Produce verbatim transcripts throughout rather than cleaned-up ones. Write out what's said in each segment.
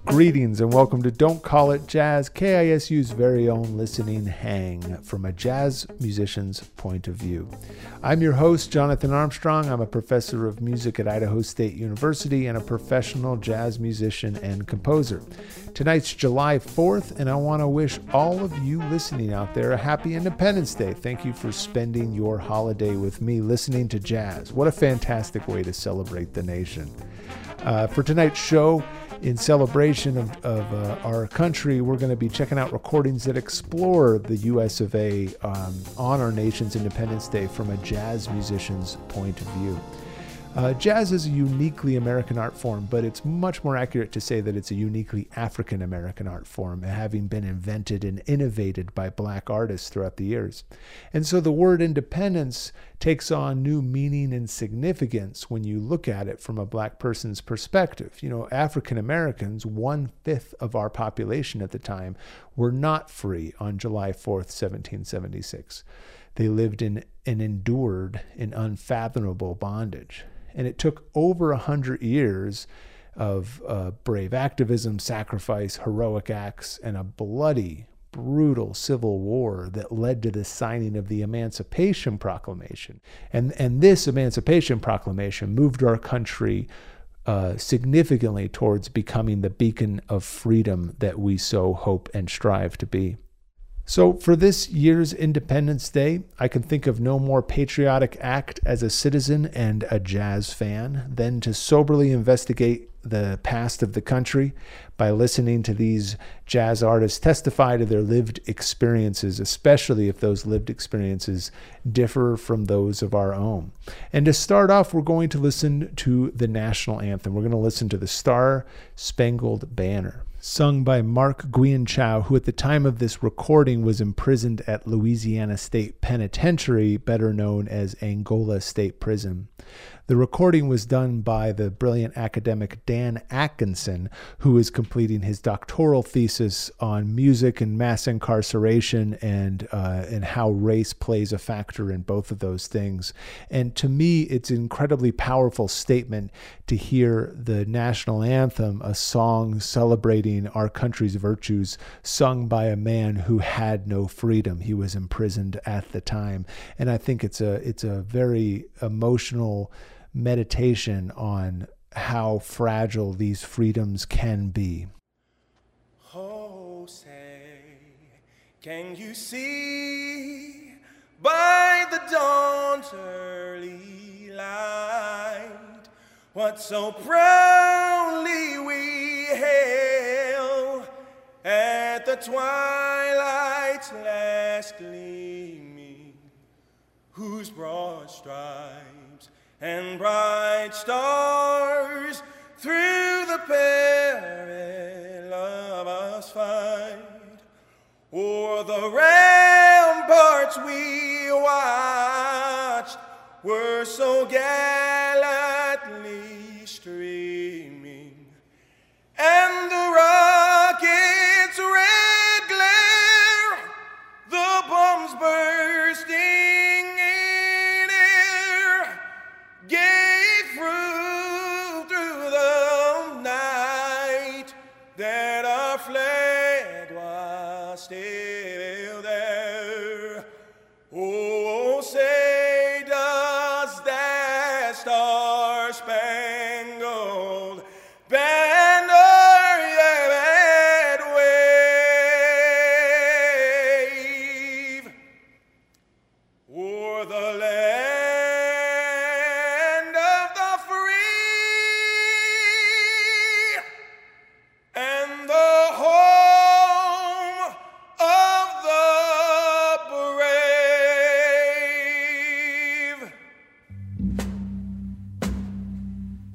Greetings and welcome to Don't Call It Jazz, K I S U's very own listening hang from a jazz musician's point of view. I'm your host, Jonathan Armstrong. I'm a professor of music at Idaho State University and a professional jazz musician and composer. Tonight's July fourth, and I want to wish all of you listening out there a happy Independence Day. Thank you for spending your holiday with me listening to jazz. What a fantastic way to celebrate the nation. Uh, for tonight's show, in celebration of, of uh, our country, we're going to be checking out recordings that explore the U S of A um, on our nation's Independence Day from a jazz musician's point of view. Uh, jazz is a uniquely American art form, but it's much more accurate to say that it's a uniquely African American art form, having been invented and innovated by black artists throughout the years. And so the word independence takes on new meaning and significance when you look at it from a black person's perspective. You know, African Americans, one-fifth of our population at the time, were not free on July fourth, seventeen seventy-six. They lived in and endured in unfathomable bondage. And it took over a hundred years of uh, brave activism, sacrifice, heroic acts, and a bloody, brutal civil war that led to the signing of the Emancipation Proclamation. And, and this Emancipation Proclamation moved our country uh, significantly towards becoming the beacon of freedom that we so hope and strive to be. So for this year's Independence Day, I can think of no more patriotic act as a citizen and a jazz fan than to soberly investigate the past of the country by listening to these jazz artists testify to their lived experiences, especially if those lived experiences differ from those of our own. And to start off, we're going to listen to the national anthem. We're going to listen to the Star Spangled Banner, sung by Mark Guion Chow, who at the time of this recording was imprisoned at Louisiana State Penitentiary, better known as Angola State Prison. The recording was done by the brilliant academic Dan Atkinson, who is completing his doctoral thesis on music and mass incarceration and uh, and how race plays a factor in both of those things. And to me, it's an incredibly powerful statement to hear the national anthem, a song celebrating our country's virtues, sung by a man who had no freedom. He was imprisoned at the time. And I think it's a it's a very emotional meditation on how fragile these freedoms can be. Oh, say, can you see by the dawn's early light what so proudly we hail at the twilight's last gleaming, whose broad stripes and bright stars through the perilous fight o'er the ramparts we watched were so gallantly streaming, and the rocket's red glare, the bombs bursting in air, gave proof through the night that our flag was still there. Oh, say does that star-spangled banner yet wave o'er the land of the free and the home of the brave.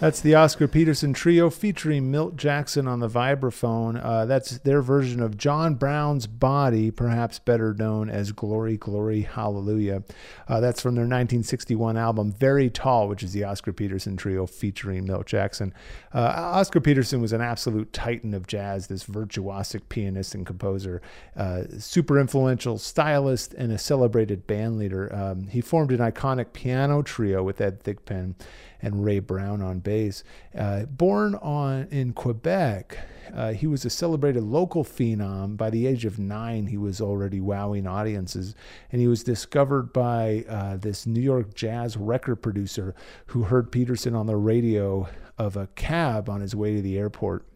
That's the Oscar Peterson Trio featuring Milt Jackson on the vibraphone. Uh, that's their version of John Brown's Body, perhaps better known as Glory, Glory, Hallelujah. Uh, that's from their nineteen sixty-one album, Very Tall, which is the Oscar Peterson Trio featuring Milt Jackson. Uh, Oscar Peterson was an absolute titan of jazz, this virtuosic pianist and composer, uh, super influential stylist, and a celebrated band leader. Um, he formed an iconic piano trio with Ed Thigpen and Ray Brown on bass. Uh, born on in Quebec, uh, he was a celebrated local phenom. By the age of nine, he was already wowing audiences, and he was discovered by uh, this New York jazz record producer who heard Peterson on the radio of a cab on his way to the airport.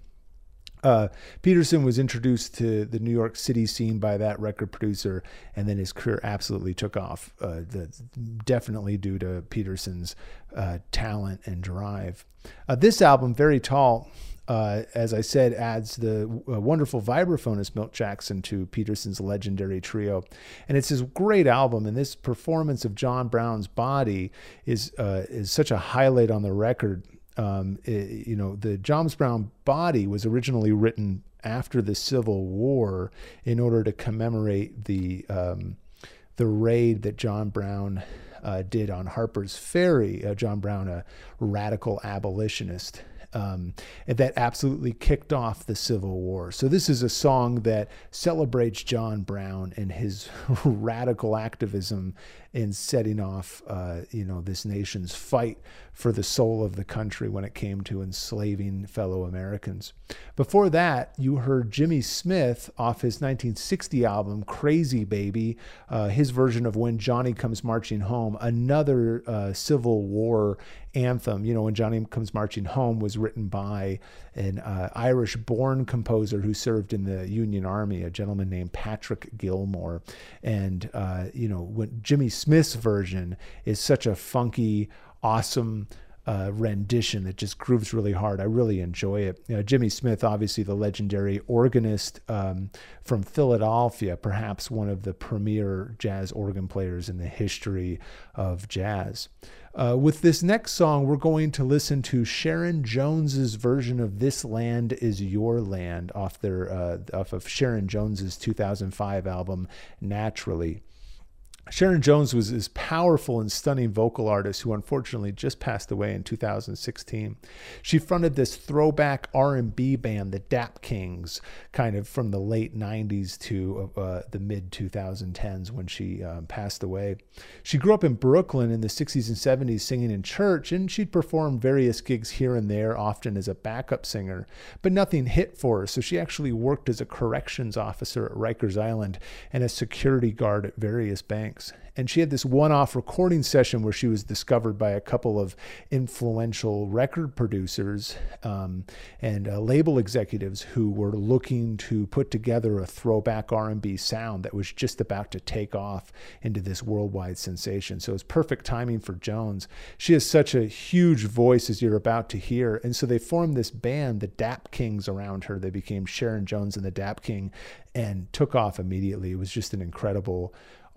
Uh, Peterson was introduced to the New York City scene by that record producer, and then his career absolutely took off, uh, the, definitely due to Peterson's uh, talent and drive. Uh, this album, Very Tall, uh, as I said, adds the uh, wonderful vibraphonist Milt Jackson to Peterson's legendary trio. And it's his great album, and this performance of John Brown's Body is uh, is such a highlight on the record. Um, it, you know, the John Brown Body was originally written after the Civil War in order to commemorate the um, the raid that John Brown uh, did on Harper's Ferry. Uh, John Brown, a radical abolitionist, um, and that absolutely kicked off the Civil War. So this is a song that celebrates John Brown and his radical activism in setting off, uh, you know, this nation's fight for the soul of the country when it came to enslaving fellow Americans. Before that, you heard Jimmy Smith off his nineteen sixty album, Crazy Baby, uh, his version of When Johnny Comes Marching Home, another uh, Civil War anthem. You know, When Johnny Comes Marching Home was written by an uh, Irish-born composer who served in the Union Army, a gentleman named Patrick Gilmore. And, uh, you know, when Jimmy Smith's version is such a funky, awesome uh, rendition that just grooves really hard. I really enjoy it. You know, Jimmy Smith, obviously the legendary organist um, from Philadelphia, perhaps one of the premier jazz organ players in the history of jazz. Uh, with this next song, we're going to listen to Sharon Jones's version of This Land Is Your Land off their uh, off of Sharon Jones's two thousand five album, Naturally. Sharon Jones was this powerful and stunning vocal artist who unfortunately just passed away in two thousand sixteen. She fronted this throwback R and B band, the Dap Kings, kind of from the late nineties to uh, the mid twenty tens when she um, passed away. She grew up in Brooklyn in the sixties and seventies singing in church, and she'd performed various gigs here and there, often as a backup singer, but nothing hit for her, so she actually worked as a corrections officer at Rikers Island and a security guard at various banks. And she had this one-off recording session where she was discovered by a couple of influential record producers um, and uh, label executives who were looking to put together a throwback R and B sound that was just about to take off into this worldwide sensation. So it was perfect timing for Jones. She has such a huge voice, as you're about to hear. And so they formed this band, the Dap Kings, around her. They became Sharon Jones and the Dap King and took off immediately. It was just an incredible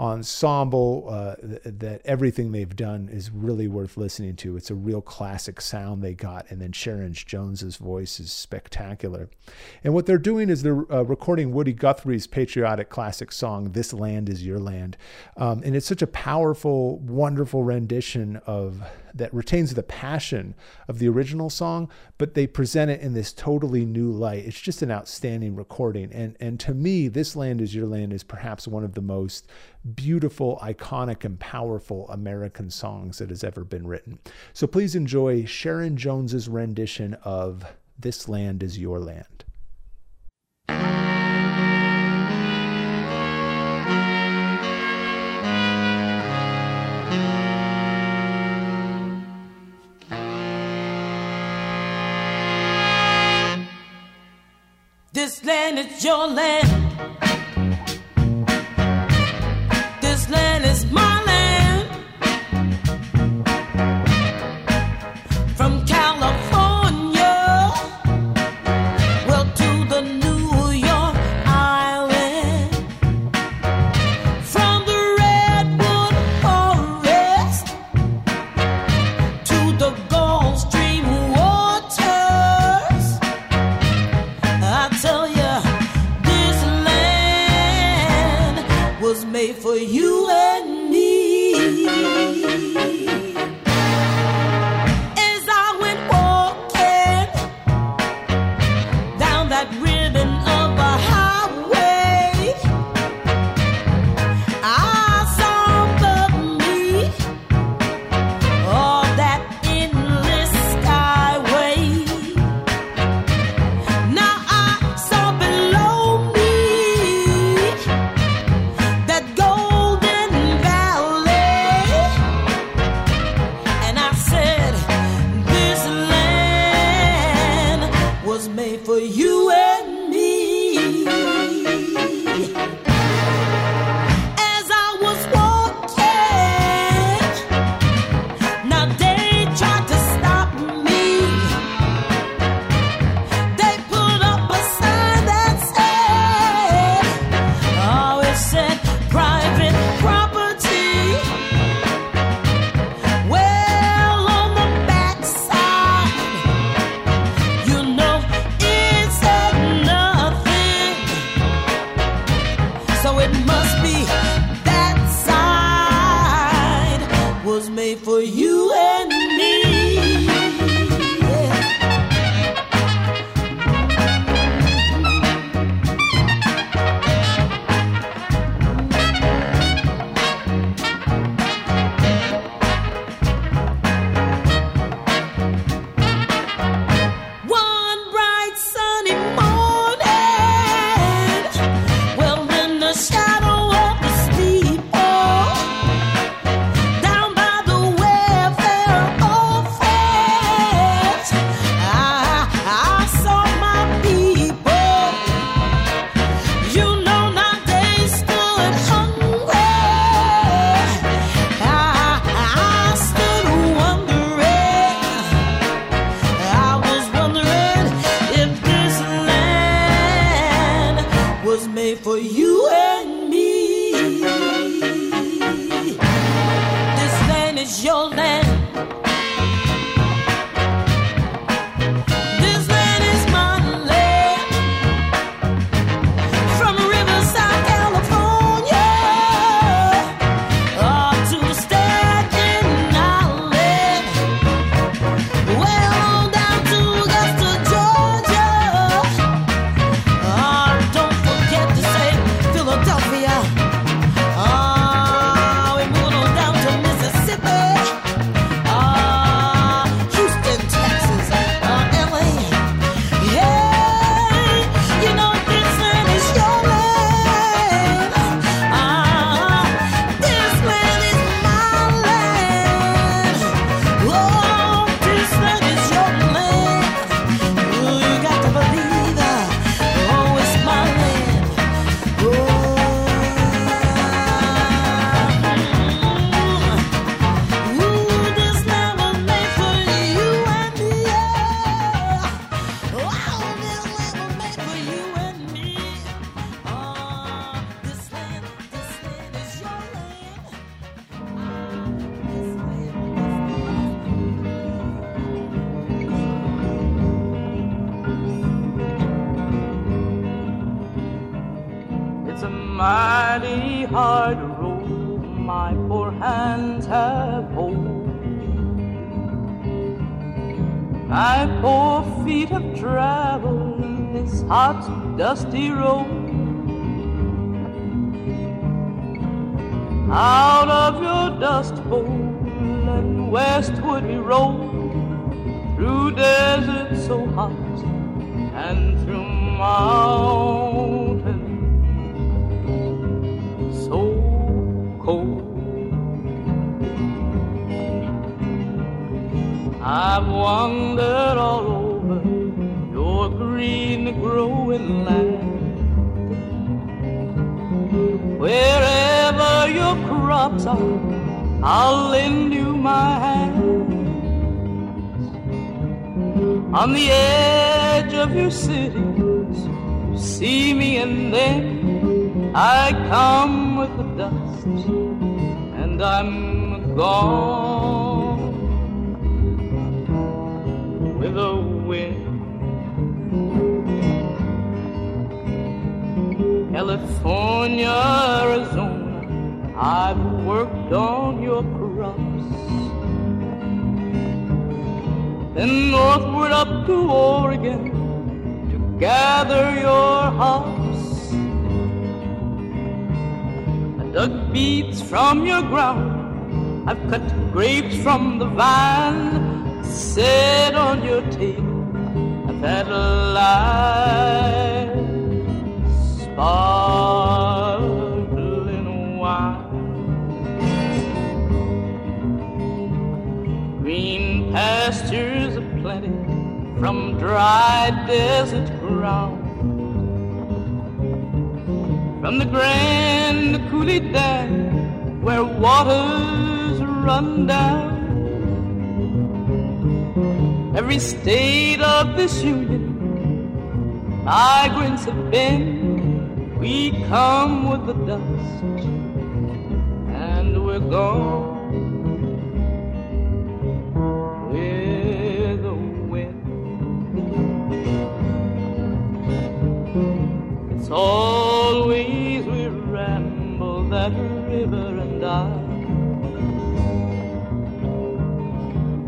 ensemble uh, th- that everything they've done is really worth listening to. It's a real classic sound they got, and then Sharon Jones's voice is spectacular. And what they're doing is they're uh, recording Woody Guthrie's patriotic classic song, This Land Is Your Land. Um, and it's such a powerful, wonderful rendition of that retains the passion of the original song, but they present it in this totally new light. It's just an outstanding recording. And, and to me, This Land Is Your Land is perhaps one of the most beautiful, iconic, and powerful American songs that has ever been written. So please enjoy Sharon Jones's rendition of This Land Is Your Land. This land is your land. This land is my land. From California, well, to the New York Island. From the Redwood Forest to the Gulf Stream. Whoa. you and me. For you and me, this land is your land. This land is my land. From Riverside, California, up to the Staten Island, well on down to Augusta, Georgia. Oh, don't forget to say Philadelphia. Oh, we're moving on down to Mississippi. Oh, Houston, Texas. Uh, L A. Hey, you know this land is your land. Ah, this land is my land. Oh, this land is your land. Oh, you got to believe that. Oh, it's my land. Oh, ooh, this land was made for you and me. Yeah. Oh, this land was made for you and me. Oh, this land, this land is your land. It's a mighty hard road my poor hands have hold. My poor feet have traveled this hot, dusty road. Out of your dust bowl and westward we roll, through deserts so hot and through mountains so cold. I've wandered all over your green growing land. Wherever your crops are, I'll lend you my hands. On the edge of your cities, you see me and then I come with the dust and I'm gone with the wind. California, Arizona, I've worked on your crops. Then northward up to Oregon to gather your hops. I dug beets from your ground, I've cut grapes from the vine, set on your table, I've had a life sparkling wine. Green pastures aplenty from dry desert ground. From the Grand Coulee Dam where waters run down. Every state of this union migrants have been. We come with the dust and we're gone with the wind. It's always we ramble that river and I,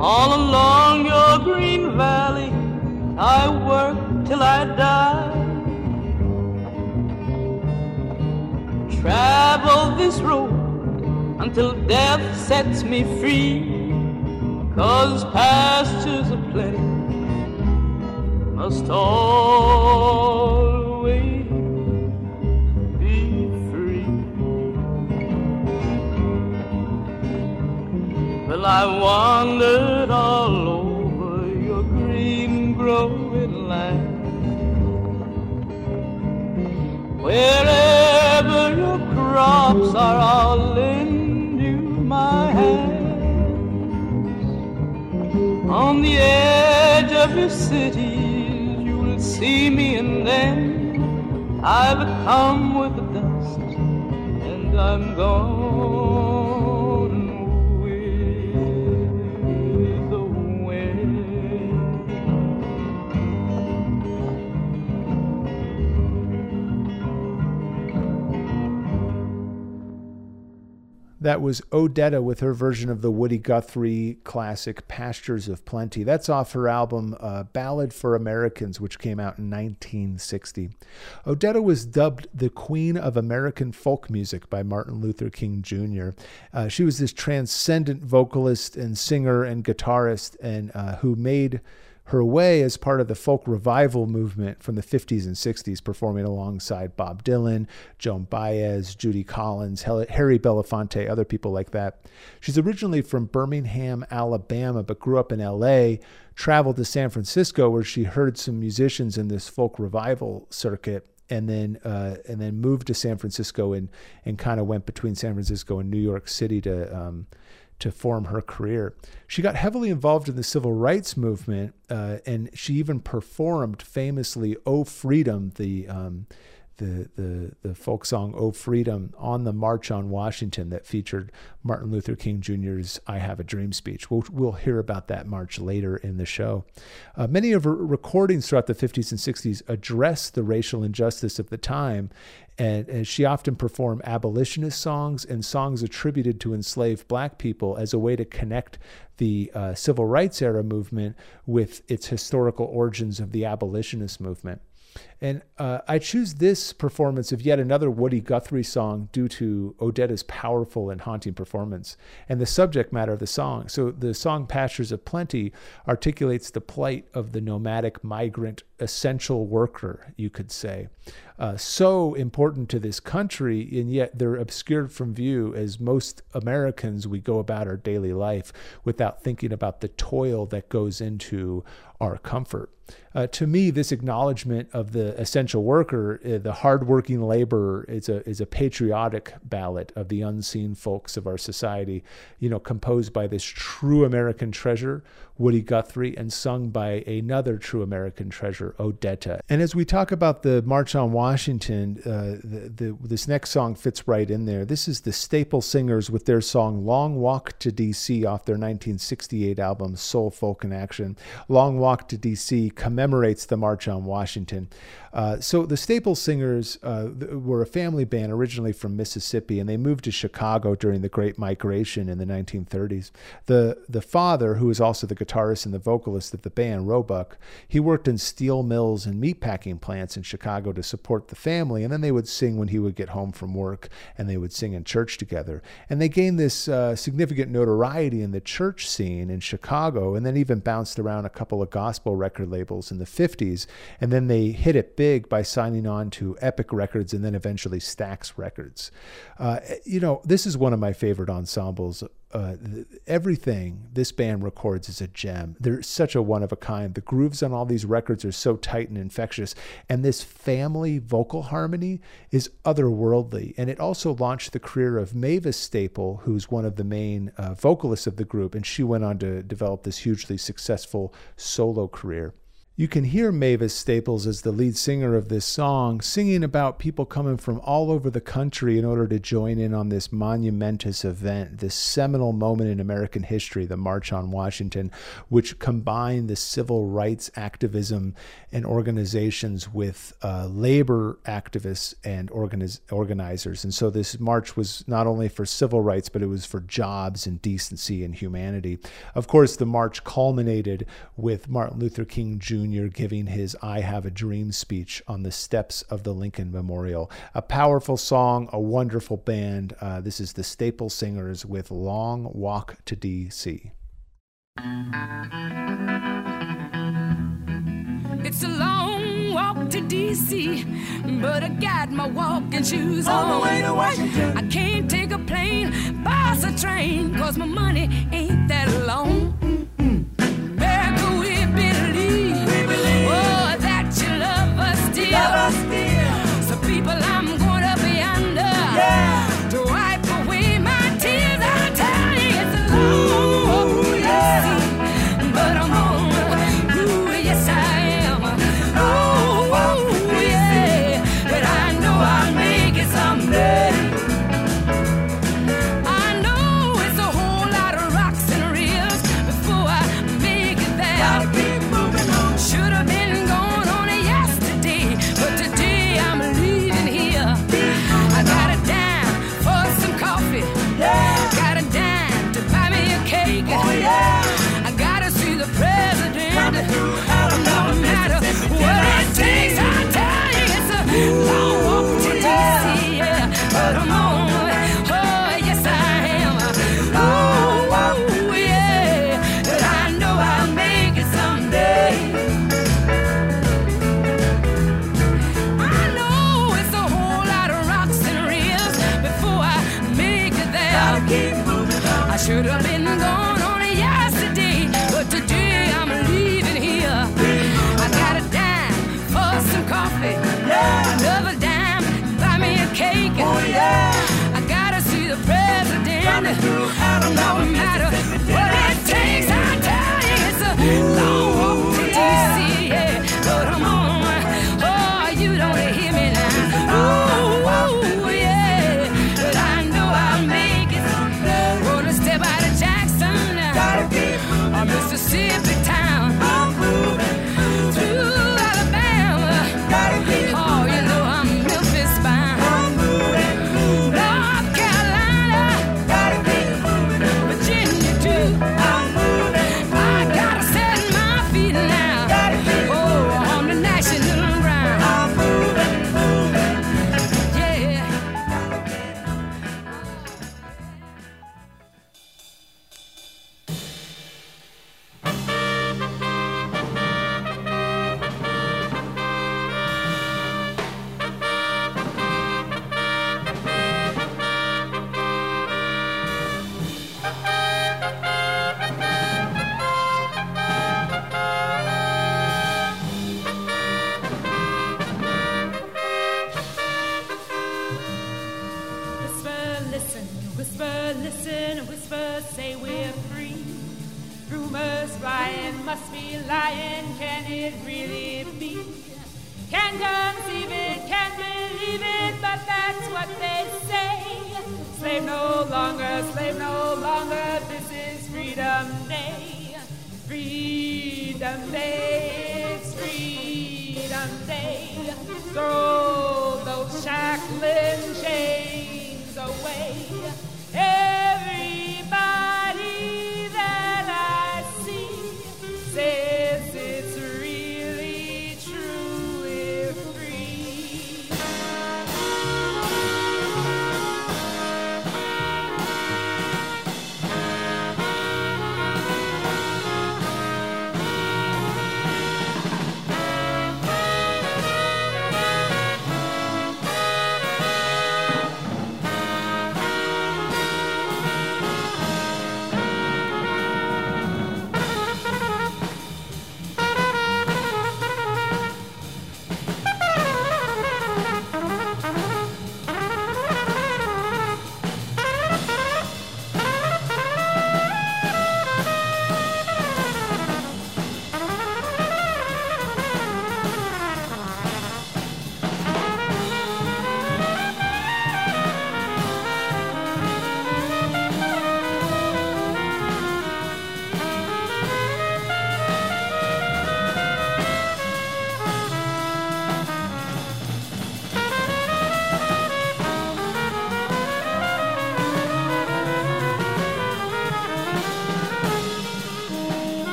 All along your green valley, I work till I die. Travel this road until death sets me free, 'cause pastures aplenty must always be free. Well, I wandered all over your green growing land. Wherever your crops are, I'll lend you my hands. On the edge of your cities, you'll see me, and then I've come with the dust, and I'm gone with the wind. That was Odetta with her version of the Woody Guthrie classic Pastures of Plenty. That's off her album uh, Ballad for Americans, which came out in nineteen sixty. Odetta was dubbed the Queen of American Folk Music by Martin Luther King Junior Uh, she was this transcendent vocalist and singer and guitarist, and uh, who made her way as part of the folk revival movement from the fifties and sixties, performing alongside Bob Dylan, Joan Baez, Judy Collins, Harry Belafonte, other people like that. She's originally from Birmingham, Alabama, but grew up in L A, traveled to San Francisco, where she heard some musicians in this folk revival circuit, and then uh, and then moved to San Francisco and and kind of went between San Francisco and New York City to um, to form her career. She got heavily involved in the civil rights movement, uh, and she even performed famously "Oh Freedom," the um, the the the folk song "Oh Freedom," on the March on Washington that featured Martin Luther King Junior's "I Have a Dream" speech. We'll, we'll hear about that march later in the show. Uh, many of her recordings throughout the fifties and sixties addressed the racial injustice of the time, and, and she often performed abolitionist songs and songs attributed to enslaved black people as a way to connect the uh, civil rights era movement with its historical origins of the abolitionist movement. And uh, I choose this performance of yet another Woody Guthrie song due to Odetta's powerful and haunting performance and the subject matter of the song. So the song Pastures of Plenty articulates the plight of the nomadic migrant essential worker, you could say. Uh, so important to this country, and yet they're obscured from view as most Americans, we go about our daily life without thinking about the toil that goes into our comfort. Uh, to me, this acknowledgement of the essential worker, uh, the hardworking laborer, is a is a patriotic ballad of the unseen folks of our society, you know, composed by this true American treasure, Woody Guthrie, and sung by another true American treasure, Odetta. And as we talk about the March on Washington, uh, the, the, this next song fits right in there. This is the Staple Singers with their song Long Walk to D C off their nineteen sixty-eight album Soul, Folk, and Action. Long Walk to D C commemorates the March on Washington. Uh, so the Staple Singers uh, were a family band originally from Mississippi, and they moved to Chicago during the Great Migration in the nineteen thirties. The the father, who was also the guitarist and the vocalist of the band, Roebuck, he worked in steel mills and meatpacking plants in Chicago to support the family, and then they would sing when he would get home from work, and they would sing in church together. And they gained this uh, significant notoriety in the church scene in Chicago, and then even bounced around a couple of gospel record labels in the fifties, and then they hit it big by signing on to Epic Records and then eventually Stax Records. Uh, you know, this is one of my favorite ensembles. Uh, everything this band records is a gem. They're such a one of a kind. The grooves on all these records are so tight and infectious, and this family vocal harmony is otherworldly. And it also launched the career of Mavis Staple, who's one of the main uh, vocalists of the group, and she went on to develop this hugely successful solo career. You can hear Mavis Staples as the lead singer of this song singing about people coming from all over the country in order to join in on this monumentous event, this seminal moment in American history, the March on Washington, which combined the civil rights activism and organizations with uh, labor activists and organiz- organizers. And so this march was not only for civil rights, but it was for jobs and decency and humanity. Of course, the march culminated with Martin Luther King Junior giving his I Have a Dream speech on the steps of the Lincoln Memorial. A powerful song, a wonderful band. Uh, this is the Staples Singers with Long Walk to D C It's a long walk to D C, but I got my walking shoes on. On the way to Washington. I can't take a plane, bus or train, cause my money ain't that long. America, we believe, We believe. oh, that you love us still. Love us still. So people, I'm going up yonder, Yeah. to wipe away my tears. I'll tell you it's a long walk to D C, yeah. but I'm on. Ooh, yes I am. Ooh, ooh, yeah. But I know I'll make it someday. I know it's a whole lot of rocks and reels before I make it there. Gotta keep moving on. Should have been gone on it yesterday, but today I'm leaving here. I got a dime for some coffee. Yeah. Got a dime to buy me a cake. Oh, yeah. I gotta see the president. Coming through Alabama, No matter Mississippi, what it Tennessee. takes, I tell you it's a long walk to D C, yeah. But I'm on, oh yes I am. Ooh, ooh, yeah. But I know I'll make it someday. I know it's a whole lot of rocks and reels before I make it there. Gotta keep moving on. I should have been gone on it yesterday, but today I'm leaving here. I got a dime for some coffee, Yeah. another dime, buy me a cake. Oh, yeah. I gotta see the president. Coming through Alabama, No matter Mississippi, what it Tennessee. takes, I tell you it's a long walk to D C, yeah. But I'm on, oh, you don't hear me now. Ooh, ooh, yeah. But I know I'll make it. Gonna step out of Jackson, Gotta keep moving or on. Mississippi town, I'm moving, moving. through Alabama. Gotta keep Oh, you know I'm Memphis bound. I'm moving, moving. North Carolina, Gotta keep moving on. Virginia too. I'm moving, I gotta set my feet now. Gotta keep Oh, on the national ground. I'm moving, moving. Yeah. Whisper, listen, whisper, listen, whisper, say we're free. Rumors flying, must be lying, can it really be? Can't conceive it, can't believe it, but that's what they say. Slave no longer, slave no longer, this is Freedom Day. Freedom Day, it's Freedom Day. Throw those shackling chains away. Everybody that I see says it's really true, we're free.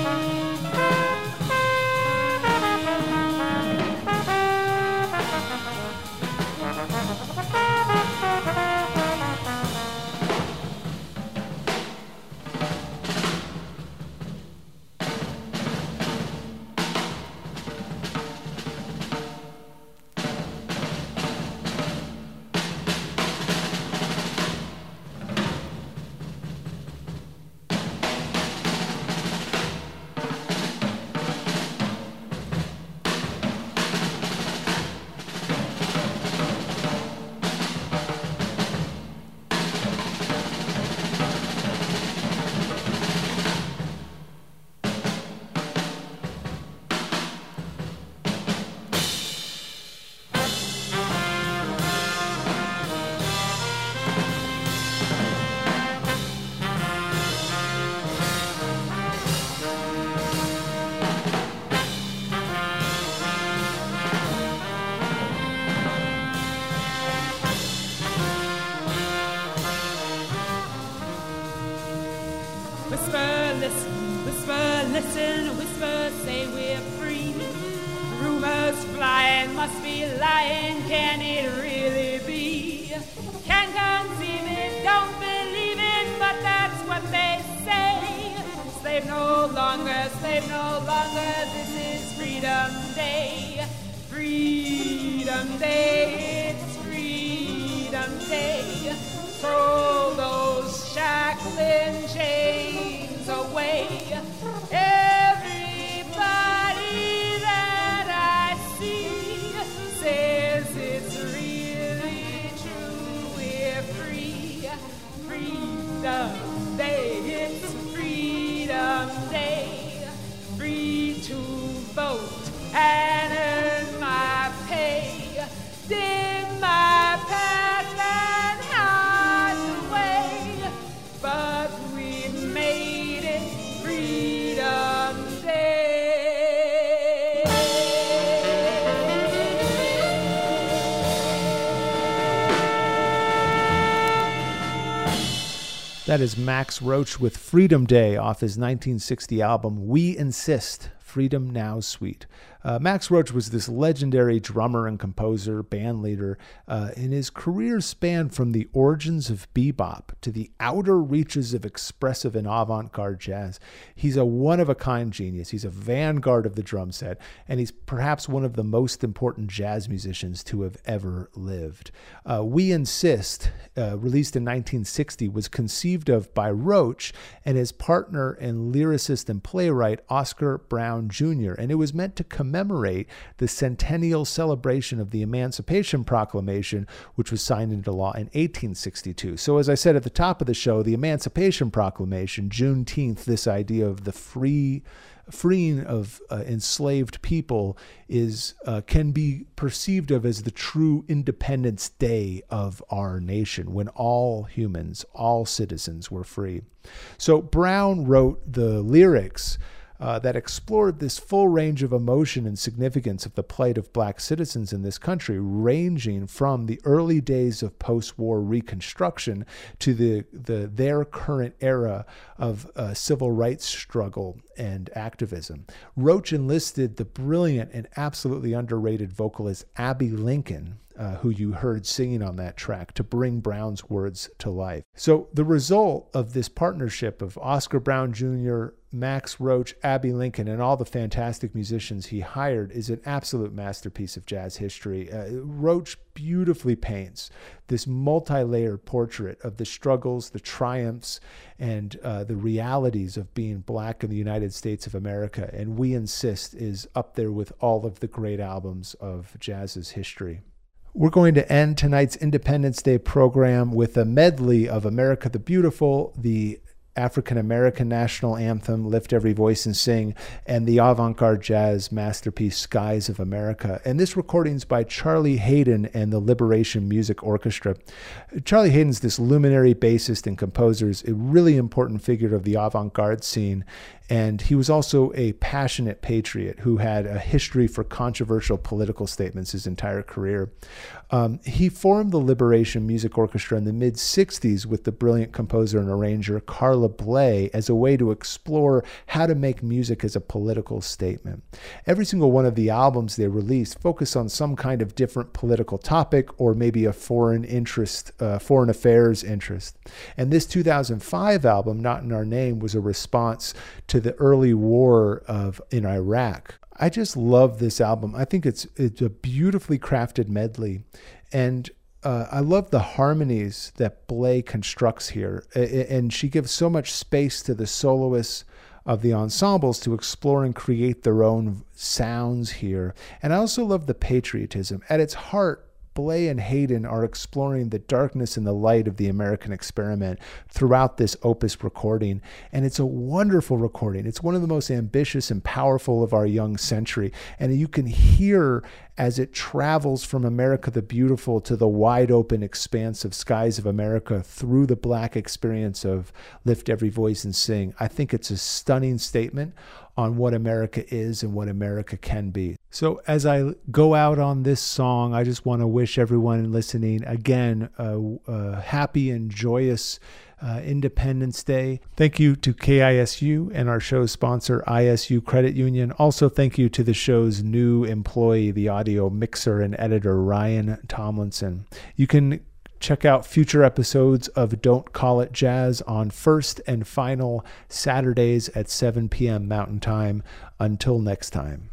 Whisper, listen, whisper, listen, whisper, say we're free. Rumors flying, must be lying, can it really be? Can't conceive it, don't believe it, but that's what they say. Slave no longer, slave no longer, this is Freedom Day. Freedom Day, it's Freedom Day. Throw those shackling chains away. Everybody that I see says it's really true. We're free. Freedom Day, it's Freedom Day. Free to vote and earn my pay. Dim my path and hide the way. But we made it Freedom Day. That is Max Roach with Freedom Day off his nineteen sixty album We Insist, Freedom Now Suite. Uh, Max Roach was this legendary drummer and composer, band leader, uh, and his career spanned from the origins of bebop to the outer reaches of expressive and avant-garde jazz. He's a one-of-a-kind genius. He's a vanguard of the drum set, and he's perhaps one of the most important jazz musicians to have ever lived. Uh, We Insist, uh, released in nineteen sixty, was conceived of by Roach and his partner and lyricist and playwright Oscar Brown Junior, and it was meant to commemorate the centennial celebration of the Emancipation Proclamation, which was signed into law in eighteen sixty-two. So as I said at the top of the show, the Emancipation Proclamation, Juneteenth, this idea of the free freeing of uh, enslaved people is uh, can be perceived of as the true Independence Day of our nation, when all humans, all citizens were free. So Brown wrote the lyrics Uh, that explored this full range of emotion and significance of the plight of black citizens in this country, ranging from the early days of post-war Reconstruction to the, the their current era of uh, civil rights struggle and activism. Roach enlisted the brilliant and absolutely underrated vocalist Abbey Lincoln, Uh, who you heard singing on that track, to bring Brown's words to life. So the result of this partnership of Oscar Brown Junior, Max Roach, Abbey Lincoln, and all the fantastic musicians he hired is an absolute masterpiece of jazz history. Uh, Roach beautifully paints this multi-layered portrait of the struggles, the triumphs, and uh, the realities of being black in the United States of America. And We Insist is up there with all of the great albums of jazz's history. We're going to end tonight's Independence Day program with a medley of America the Beautiful, the African-American national anthem, Lift Every Voice and Sing, and the avant-garde jazz masterpiece, Skies of America. And this recording's by Charlie Haden and the Liberation Music Orchestra. Charlie Haden's this luminary bassist and composer, is a really important figure of the avant-garde scene. And he was also a passionate patriot who had a history for controversial political statements his entire career. Um, he formed the Liberation Music Orchestra in the mid-sixties with the brilliant composer and arranger Carlos Philip Blay as a way to explore how to make music as a political statement. Every single one of the albums they released focused on some kind of different political topic or maybe a foreign interest, uh, foreign affairs interest. And this two thousand five album, Not in Our Name, was a response to the early war of in Iraq. I just love this album. I think it's it's a beautifully crafted medley, and uh, I love the harmonies that Blay constructs here. And she gives so much space to the soloists of the ensembles to explore and create their own sounds here. And I also love the patriotism. At its heart, Blay and Hayden are exploring the darkness and the light of the American experiment throughout this opus recording. And it's a wonderful recording. It's one of the most ambitious and powerful of our young century. And you can hear as it travels from America the Beautiful to the wide open expanse of skies of America through the Black experience of Lift Every Voice and Sing. I think it's a stunning statement on what America is and what America can be. So as I go out on this song, I just want to wish everyone listening again a, a happy and joyous uh, Independence Day. Thank you to K I S U and our show's sponsor, I S U Credit Union. Also, thank you to the show's new employee, the audio mixer and editor, Ryan Tomlinson. You can check out future episodes of Don't Call It Jazz on first and final Saturdays at seven p.m. Mountain Time. Until next time.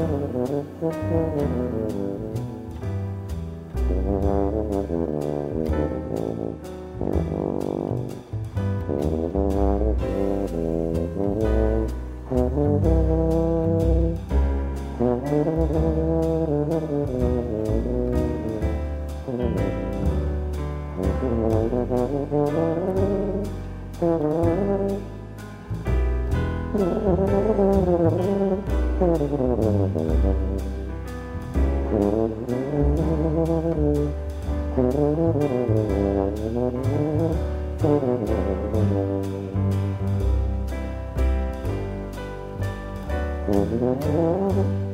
Thank you.